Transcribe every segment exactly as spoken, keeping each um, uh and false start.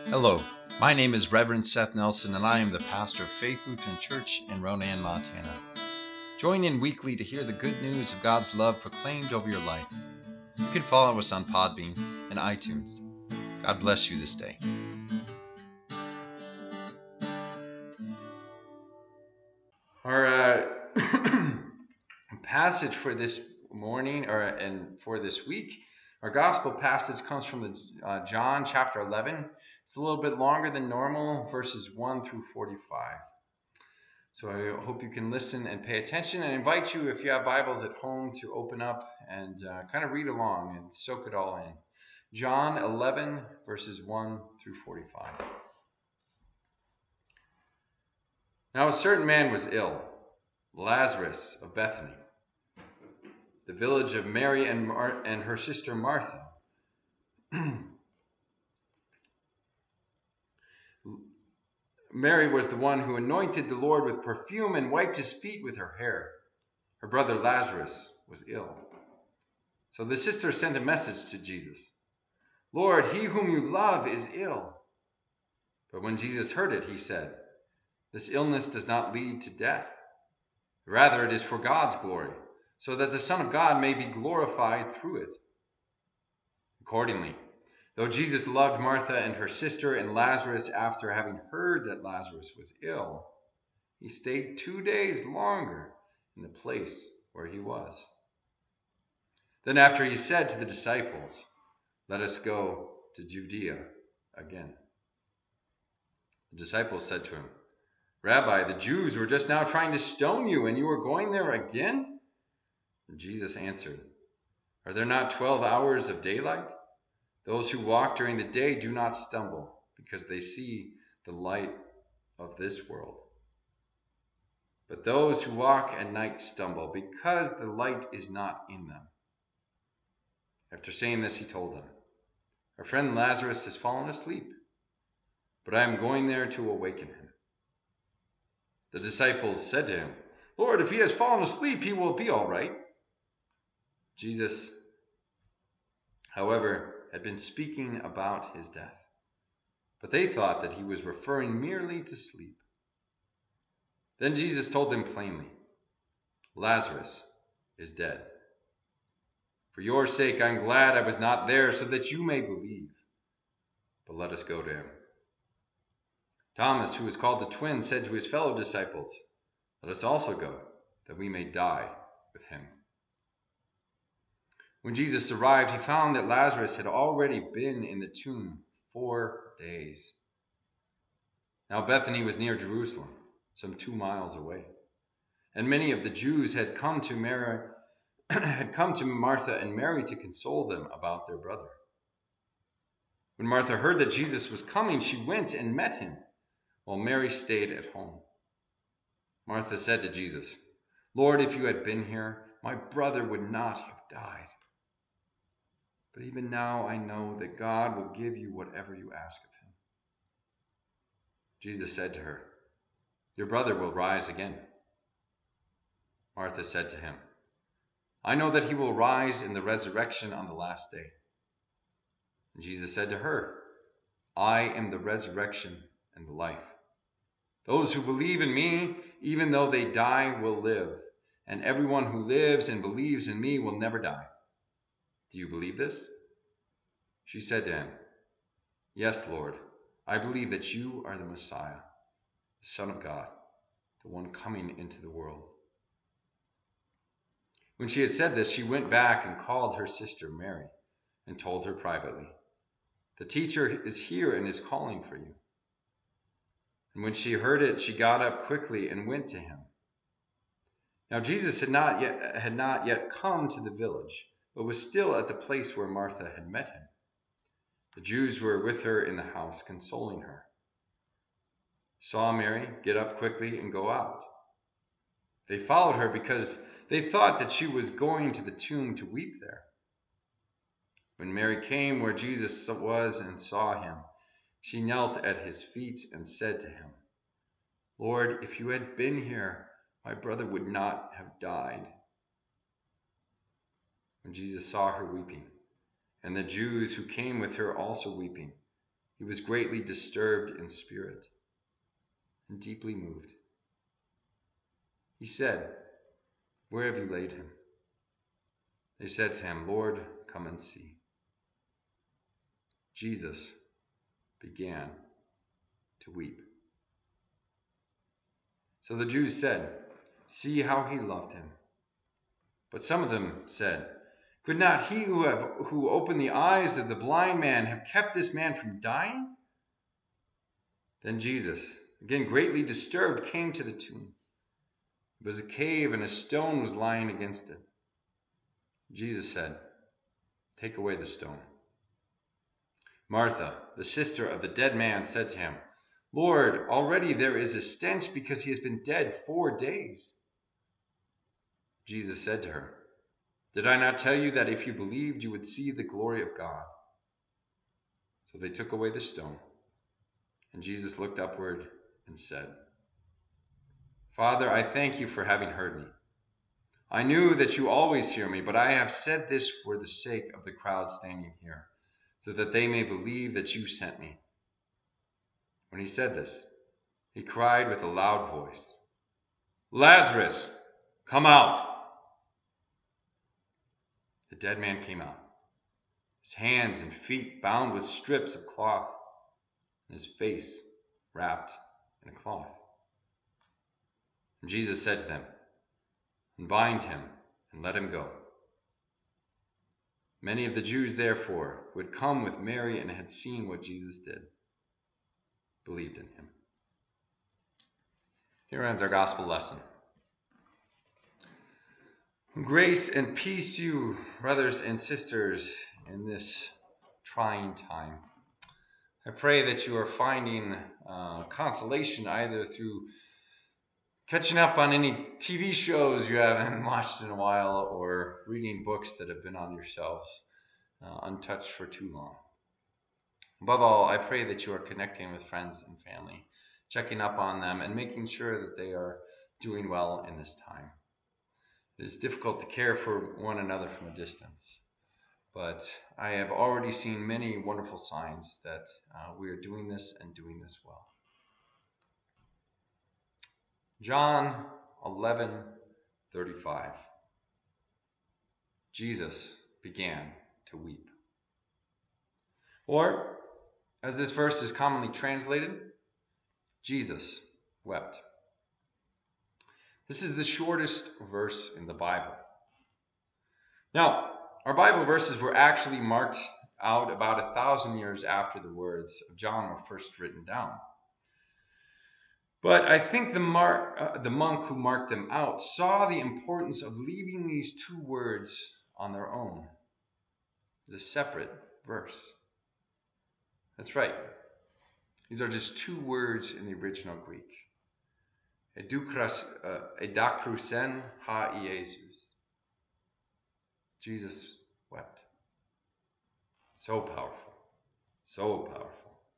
Hello, my name is Reverend Seth Nelson, and I am the pastor of Faith Lutheran Church in Ronan, Montana. Join in weekly to hear the good news of God's love proclaimed over your life. You can follow us on Podbean and iTunes. God bless you this day. Our uh, passage for this morning, or and for this week, our gospel passage comes from the, uh, John chapter eleven. It's a little bit longer than normal, verses one through forty-five. So I hope you can listen and pay attention, and invite you, if you have Bibles at home, to open up and uh, kind of read along and soak it all in. John eleven, verses one through forty-five. Now a certain man was ill, Lazarus of Bethany, the village of Mary and, Mar- and her sister Martha. Mary was the one who anointed the Lord with perfume and wiped his feet with her hair. Her brother Lazarus was ill. So the sister sent a message to Jesus. "Lord, he whom you love is ill." But when Jesus heard it, he said, "This illness does not lead to death. Rather, it is for God's glory, so that the Son of God may be glorified through it." Accordingly, though Jesus loved Martha and her sister and Lazarus, after having heard that Lazarus was ill, he stayed two days longer in the place where he was. Then after he said to the disciples, "Let us go to Judea again." The disciples said to him, "Rabbi, the Jews were just now trying to stone you, and you are going there again?" And Jesus answered, "Are there not twelve hours of daylight? Those who walk during the day do not stumble, because they see the light of this world. But those who walk at night stumble, because the light is not in them." After saying this, he told them, "Our friend Lazarus has fallen asleep, but I am going there to awaken him." The disciples said to him, "Lord, if he has fallen asleep, he will be all right." Jesus, however, had been speaking about his death, but they thought that he was referring merely to sleep. Then Jesus told them plainly, "Lazarus is dead. For your sake I am glad I was not there, so that you may believe. But let us go to him." Thomas, who was called the twin, said to his fellow disciples, "Let us also go, that we may die with him." When Jesus arrived, he found that Lazarus had already been in the tomb four days. Now Bethany was near Jerusalem, some two miles away, and many of the Jews had come to Mary, had come to Martha and Mary to console them about their brother. When Martha heard that Jesus was coming, she went and met him, while Mary stayed at home. Martha said to Jesus, "Lord, if you had been here, my brother would not have died. But even now I know that God will give you whatever you ask of him." Jesus said to her, "Your brother will rise again." Martha said to him, "I know that he will rise in the resurrection on the last day." And Jesus said to her, "I am the resurrection and the life. Those who believe in me, even though they die, will live, and everyone who lives and believes in me will never die. Do you believe this?" She said to him, "Yes, Lord, I believe that you are the Messiah, the Son of God, the one coming into the world." When she had said this, she went back and called her sister Mary and told her privately, "The teacher is here and is calling for you." And when she heard it, she got up quickly and went to him. Now Jesus had not yet, had not yet come to the village, but was still at the place where Martha had met him. The Jews were with her in the house, consoling her. Saw Mary get up quickly and go out. They followed her because they thought that she was going to the tomb to weep there. When Mary came where Jesus was and saw him, she knelt at his feet and said to him, "Lord, if you had been here, my brother would not have died." When Jesus saw her weeping, and the Jews who came with her also weeping, he was greatly disturbed in spirit and deeply moved. He said, "Where have you laid him?" They said to him, "Lord, come and see." Jesus began to weep. So the Jews said, "See how he loved him." But some of them said, "Could not he who, have, who opened the eyes of the blind man have kept this man from dying?" Then Jesus, again greatly disturbed, came to the tomb. It was a cave, and a stone was lying against it. Jesus said, "Take away the stone." Martha, the sister of the dead man, said to him, "Lord, already there is a stench because he has been dead four days." Jesus said to her, "Did I not tell you that if you believed, you would see the glory of God?" So they took away the stone, and Jesus looked upward and said, "Father, I thank you for having heard me. I knew that you always hear me, but I have said this for the sake of the crowd standing here, so that they may believe that you sent me." When he said this, he cried with a loud voice, "Lazarus, come out!" The dead man came out, his hands and feet bound with strips of cloth, and his face wrapped in a cloth. And Jesus said to them, "Unbind him and let him go." Many of the Jews, therefore, who had come with Mary and had seen what Jesus did, believed in him. Here ends our gospel lesson. Grace and peace to you, brothers and sisters, in this trying time. I pray that you are finding uh, consolation either through catching up on any T V shows you haven't watched in a while, or reading books that have been on your shelves uh, untouched for too long. Above all, I pray that you are connecting with friends and family, checking up on them, and making sure that they are doing well in this time. It is difficult to care for one another from a distance, but I have already seen many wonderful signs that uh, we are doing this and doing this well. John eleven thirty-five. Jesus began to weep. Or, as this verse is commonly translated, Jesus wept. This is the shortest verse in the Bible. Now, our Bible verses were actually marked out about a thousand years after the words of John were first written down. But I think the, mar- uh, the monk who marked them out saw the importance of leaving these two words on their own as a separate verse. That's right. These are just two words in the original Greek. Edakrusen ha Iesus. Jesus wept. So powerful. So powerful.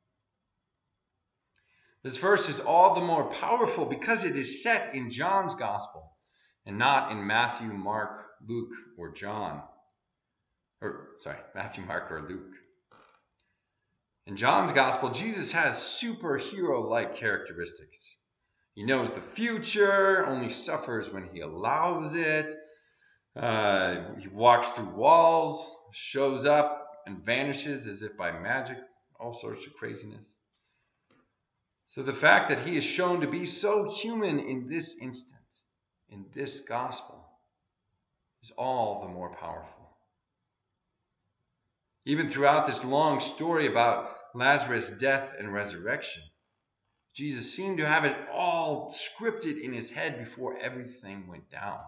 This verse is all the more powerful because it is set in John's gospel and not in Matthew, Mark, Luke, or John. Or, sorry, Matthew, Mark, or Luke. In John's gospel, Jesus has superhero-like characteristics. He knows the future, only suffers when he allows it. Uh, he walks through walls, shows up, and vanishes as if by magic. All sorts of craziness. So the fact that he is shown to be so human in this instant, in this gospel, is all the more powerful. Even throughout this long story about Lazarus' death and resurrection, Jesus seemed to have it all scripted in his head before everything went down.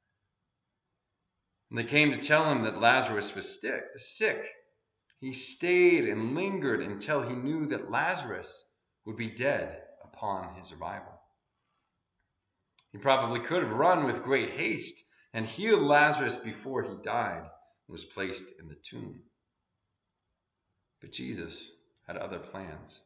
When they came to tell him that Lazarus was sick, he stayed and lingered until he knew that Lazarus would be dead upon his arrival. He probably could have run with great haste and healed Lazarus before he died and was placed in the tomb. But Jesus had other plans.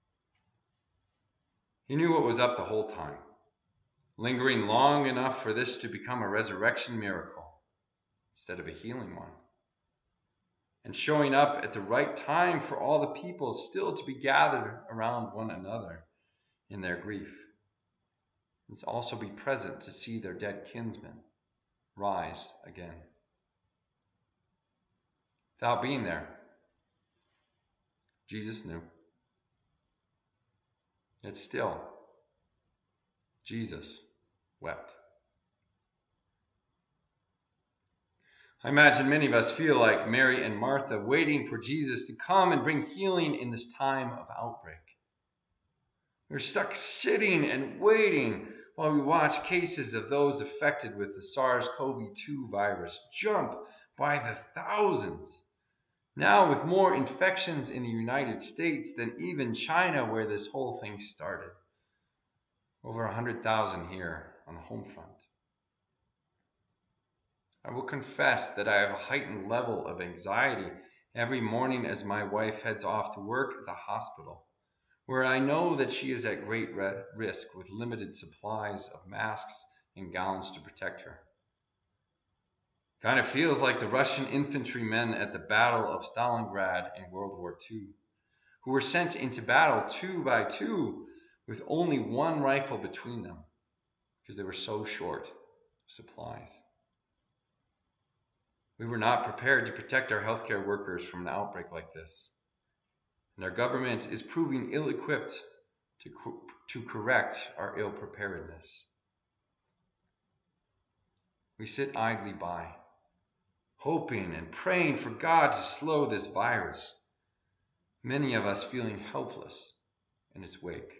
He knew what was up the whole time, lingering long enough for this to become a resurrection miracle instead of a healing one. and showing up at the right time for all the people still to be gathered around one another in their grief. And also be present to see their dead kinsmen rise again. Without being there, Jesus knew. Yet still, Jesus wept. I imagine many of us feel like Mary and Martha, waiting for Jesus to come and bring healing in this time of outbreak. We're stuck sitting and waiting while we watch cases of those affected with the SARS-C o V two virus jump by the thousands. Now with more infections in the United States than even China, where this whole thing started. Over one hundred thousand here on the home front. I will confess that I have a heightened level of anxiety every morning as my wife heads off to work at the hospital, where I know that she is at great risk with limited supplies of masks and gowns to protect her. Kind of feels like the Russian infantrymen at the Battle of Stalingrad in World War Two, who were sent into battle two by two with only one rifle between them because they were so short of supplies. We were not prepared to protect our healthcare workers from an outbreak like this. And our government is proving ill-equipped to, co- to correct our ill-preparedness. We sit idly by, hoping and praying for God to slow this virus, many of us feeling helpless in its wake.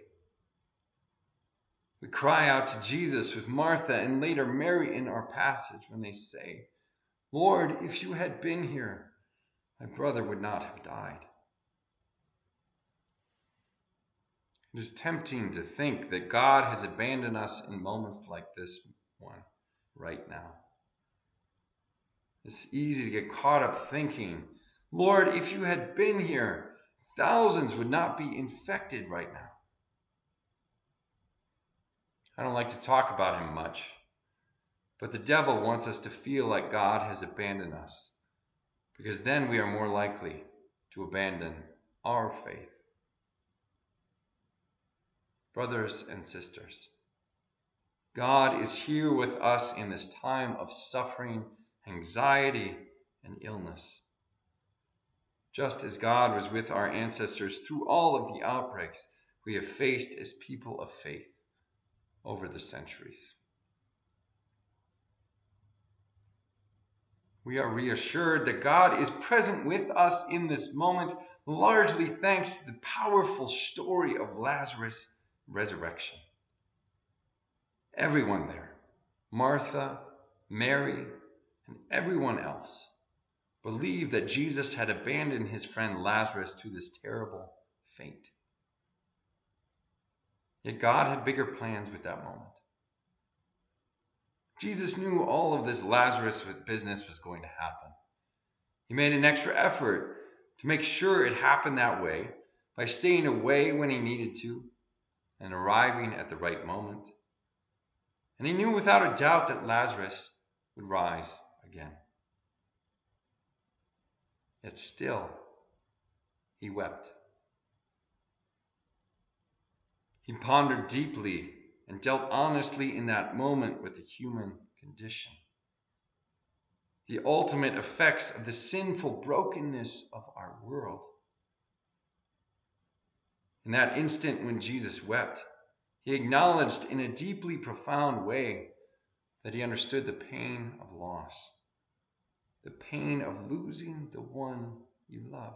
We cry out to Jesus with Martha and later Mary in our passage when they say, "Lord, if you had been here, my brother would not have died." It is tempting to think that God has abandoned us in moments like this one right now. It's easy to get caught up thinking, "Lord, if you had been here, thousands would not be infected right now." I don't like to talk about him much, but the devil wants us to feel like God has abandoned us, because then we are more likely to abandon our faith. Brothers and sisters, God is here with us in this time of suffering, anxiety, and illness. Just as God was with our ancestors through all of the outbreaks we have faced as people of faith over the centuries. We are reassured that God is present with us in this moment, largely thanks to the powerful story of Lazarus' resurrection. Everyone there, Martha, Mary, and everyone else, believed that Jesus had abandoned his friend Lazarus to this terrible fate. Yet God had bigger plans with that moment. Jesus knew all of this Lazarus business was going to happen. He made an extra effort to make sure it happened that way by staying away when he needed to and arriving at the right moment. And he knew without a doubt that Lazarus would rise again. Yet still, he wept. He pondered deeply and dealt honestly in that moment with the human condition. The ultimate effects of the sinful brokenness of our world. In that instant when Jesus wept, he acknowledged in a deeply profound way that he understood the pain of loss, the pain of losing the one you loved.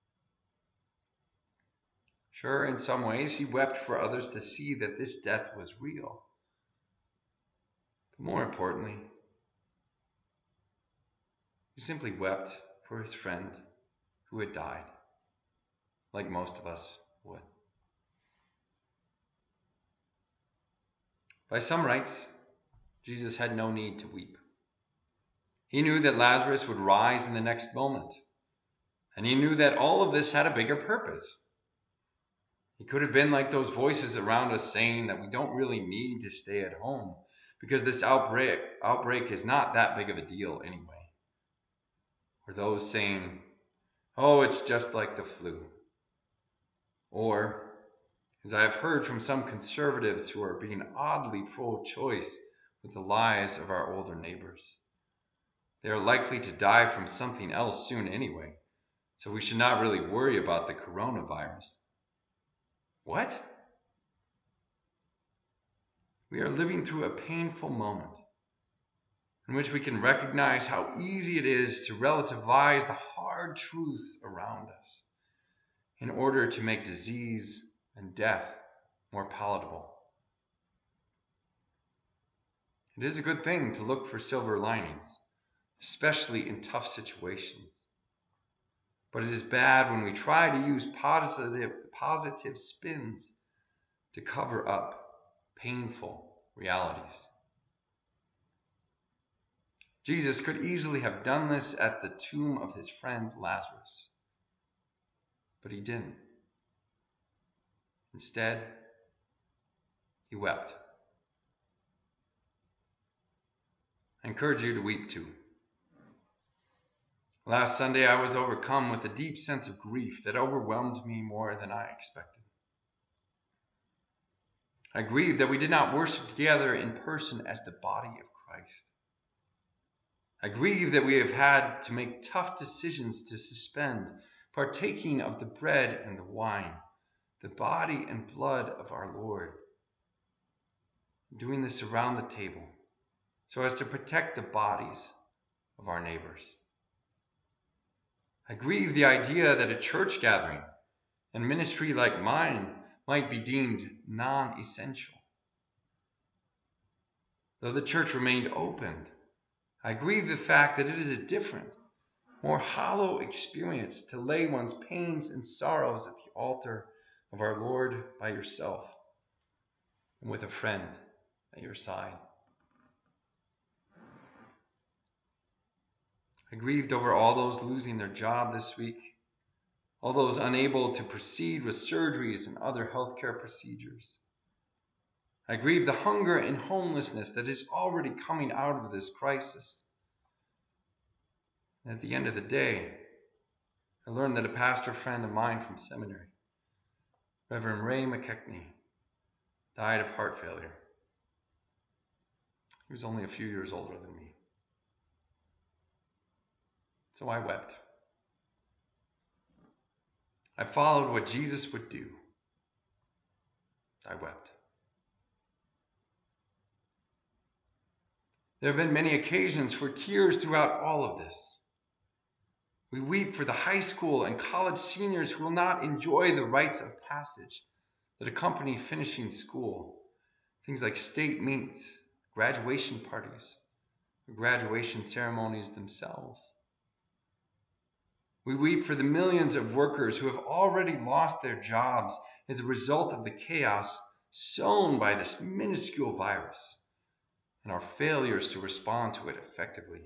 Sure, in some ways, he wept for others to see that this death was real. But more importantly, he simply wept for his friend who had died, like most of us would. By some rights, Jesus had no need to weep. He knew that Lazarus would rise in the next moment, and he knew that all of this had a bigger purpose. He could have been like those voices around us saying that we don't really need to stay at home because this outbreak, outbreak is not that big of a deal anyway. Or those saying, Oh, it's just like the flu. Or, as I have heard from some conservatives who are being oddly pro-choice with the lives of our older neighbors, they are likely to die from something else soon anyway, so we should not really worry about the coronavirus. What? We are living through a painful moment in which we can recognize how easy it is to relativize the hard truths around us in order to make disease and death more palatable. It is a good thing to look for silver linings, especially in tough situations. But it is bad when we try to use positive, positive spins to cover up painful realities. Jesus could easily have done this at the tomb of his friend Lazarus, but he didn't. Instead, he wept. I encourage you to weep too. Last Sunday, I was overcome with a deep sense of grief that overwhelmed me more than I expected. I grieved that we did not worship together in person as the body of Christ. I grieve that we have had to make tough decisions to suspend partaking of the bread and the wine, the body and blood of our Lord. Doing this around the table so as to protect the bodies of our neighbors. I grieve the idea that a church gathering and ministry like mine might be deemed non-essential. Though the church remained opened, I grieve the fact that it is a different, more hollow experience to lay one's pains and sorrows at the altar of our Lord by yourself and with a friend at your side. I grieved over all those losing their job this week, all those unable to proceed with surgeries and other healthcare procedures. I grieve the hunger and homelessness that is already coming out of this crisis. And at the end of the day, I learned that a pastor friend of mine from seminary, Reverend Ray McKechnie, died of heart failure. He was only a few years older than me. So I wept. I followed what Jesus would do. I wept. There have been many occasions for tears throughout all of this. We weep for the high school and college seniors who will not enjoy the rites of passage that accompany finishing school. Things like state meets, graduation parties, or graduation ceremonies themselves. We weep for the millions of workers who have already lost their jobs as a result of the chaos sown by this minuscule virus and our failures to respond to it effectively.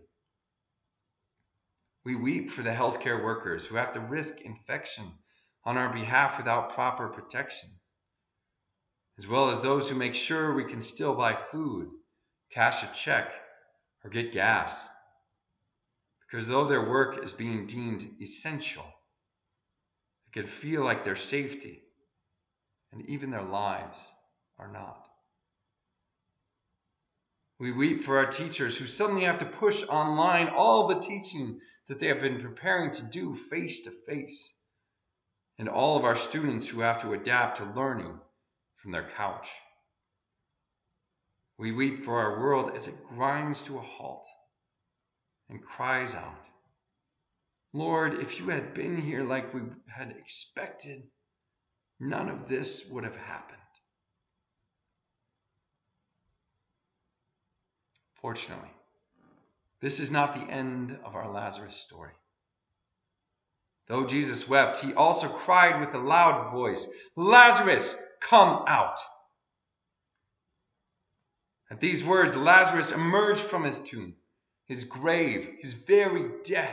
We weep for the healthcare workers who have to risk infection on our behalf without proper protection, as well as those who make sure we can still buy food, cash a check, or get gas. Because though their work is being deemed essential, it can feel like their safety and even their lives are not. We weep for our teachers who suddenly have to push online all the teaching that they have been preparing to do face to face, and all of our students who have to adapt to learning from their couch. We weep for our world as it grinds to a halt and cries out, Lord, if you had been here like we had expected, none of this would have happened. Fortunately, this is not the end of our Lazarus story. Though Jesus wept, he also cried with a loud voice, Lazarus, come out! At these words, Lazarus emerged from his tomb, his grave, his very death.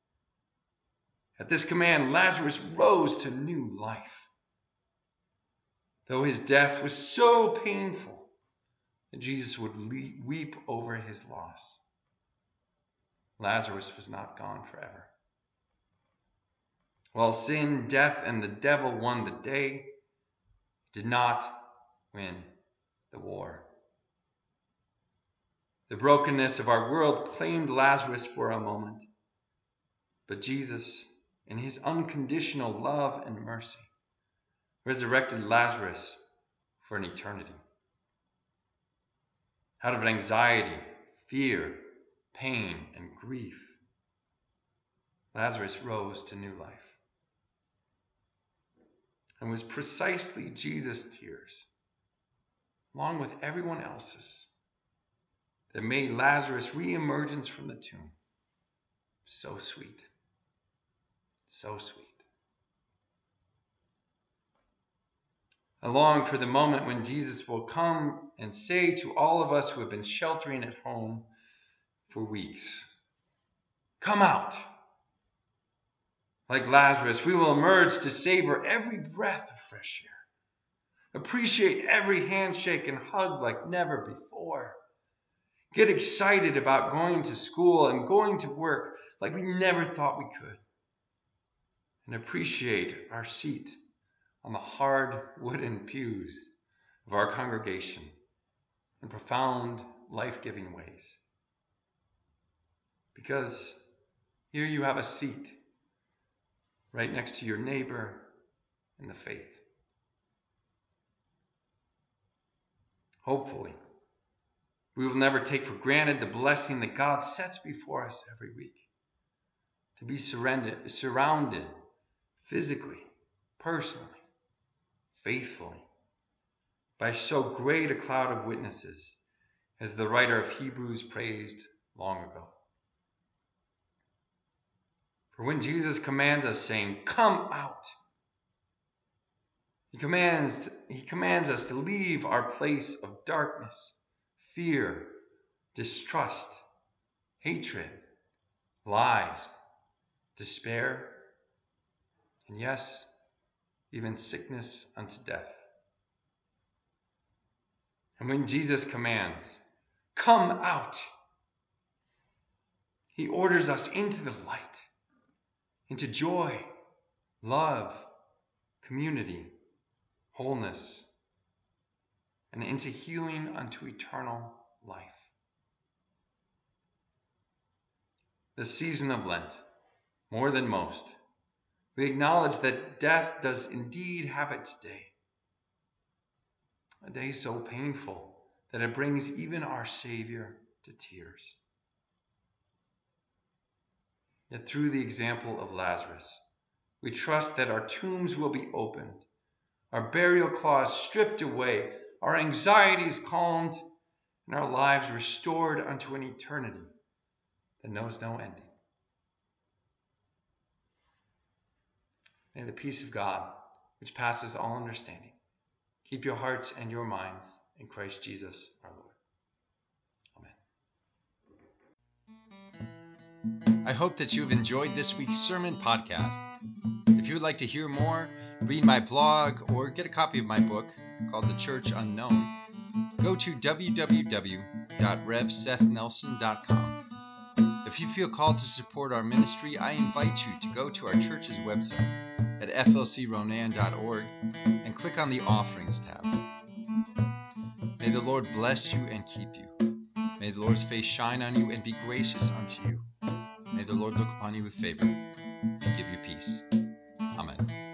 At this command, Lazarus rose to new life. Though his death was so painful that Jesus would weep over his loss, Lazarus was not gone forever. While sin, death, and the devil won the day, did not win the war. The brokenness of our world claimed Lazarus for a moment, but Jesus, in his unconditional love and mercy, resurrected Lazarus for an eternity. Out of anxiety, fear, pain, and grief, Lazarus rose to new life. And it was precisely Jesus' tears, along with everyone else's, that made Lazarus' re-emergence from the tomb so sweet, so sweet. I long for the moment when Jesus will come and say to all of us who have been sheltering at home for weeks, "Come out." Like Lazarus, we will emerge to savor every breath of fresh air, appreciate every handshake and hug like never before, get excited about going to school and going to work like we never thought we could, and appreciate our seat on the hard wooden pews of our congregation in profound, life-giving ways. Because here you have a seat right next to your neighbor in the faith. Hopefully, we will never take for granted the blessing that God sets before us every week. To be surrounded, surrounded physically, personally, faithfully, by so great a cloud of witnesses, as the writer of Hebrews praised long ago. For when Jesus commands us, saying, "Come out," he commands, he commands us to leave our place of darkness, fear, distrust, hatred, lies, despair, and yes, even sickness unto death. And when Jesus commands, "Come out," he orders us into the light, into joy, love, community, wholeness, and into healing unto eternal life. This season of Lent, more than most, we acknowledge that death does indeed have its day. A day so painful that it brings even our Savior to tears. Yet through the example of Lazarus, we trust that our tombs will be opened, our burial cloths stripped away, our anxieties calmed, and our lives restored unto an eternity that knows no ending. May the peace of God, which passes all understanding, keep your hearts and your minds in Christ Jesus our Lord. Amen. I hope that you have enjoyed this week's sermon podcast. If you would like to hear more, read my blog, or get a copy of my book called The Church Unknown, go to w w w dot rev seth nelson dot com. If you feel called to support our ministry, I invite you to go to our church's website at f l c ronan dot org and click on the Offerings tab. May the Lord bless you and keep you. May the Lord's face shine on you and be gracious unto you. May the Lord look upon you with favor and give you peace. Amen.